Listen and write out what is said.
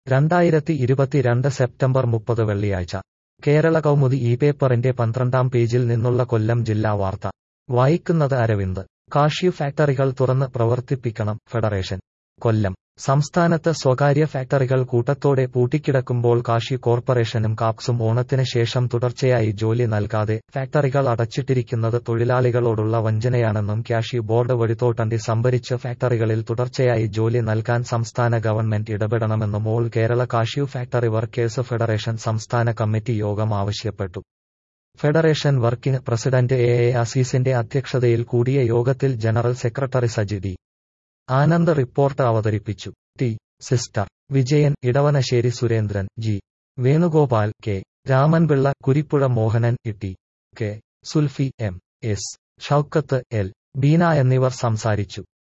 2022 September 30 വെള്ളിയാഴ്ച കേരള കൗമുദി ഈ പേപ്പറിന്റെ 12-ാം പേജിൽ നിന്നുള്ള കൊല്ലം ജില്ലാ വാർത്ത വായിക്കുന്നത് അരവിന്ദ്. കാഷ്യൂ ഫാക്ടറികൾ തുറന്ന് പ്രവർത്തിപ്പിക്കണം ഫെഡറേഷൻ. കൊല്ലം. സംസ്ഥാനത്ത് സ്വകാര്യ ഫാക്ടറികൾ കൂട്ടത്തോടെ പൂട്ടിക്കിടക്കുമ്പോൾ കാഷ്യൂ കോർപ്പറേഷനും കാപ്സും ഓണത്തിന് ശേഷം തുടർച്ചയായി ജോലി നൽകാതെ ഫാക്ടറികൾ അടച്ചിട്ടിരിക്കുന്നത് തൊഴിലാളികളോടുള്ള വഞ്ചനയാണെന്നും കാഷ്യൂ ബോർഡ് വഴിത്തോട്ടണ്ടി സംഭരിച്ച് ഫാക്ടറികളിൽ തുടർച്ചയായി ജോലി നൽകാൻ സംസ്ഥാന ഗവൺമെന്റ് ഇടപെടണമെന്നും all Kerala cashew factory workers federation സംസ്ഥാന കമ്മിറ്റി യോഗം ആവശ്യപ്പെട്ടു. ഫെഡറേഷൻ വർക്കിംഗ് പ്രസിഡന്റ് എ അസീസിന്റെ അധ്യക്ഷതയിൽ കൂടിയ യോഗത്തിൽ general secretary Saji D. Anand report അവതരിപ്പിച്ചു. T. Sister Vijayan, Edavanassery Surendran, G. Venugopal, K. Ramanpillai, Kurippuzha Mohanan, T. K. Sulfi, M. S. Shoukath, L. Beena എന്നിവർ സംസാരിച്ചു.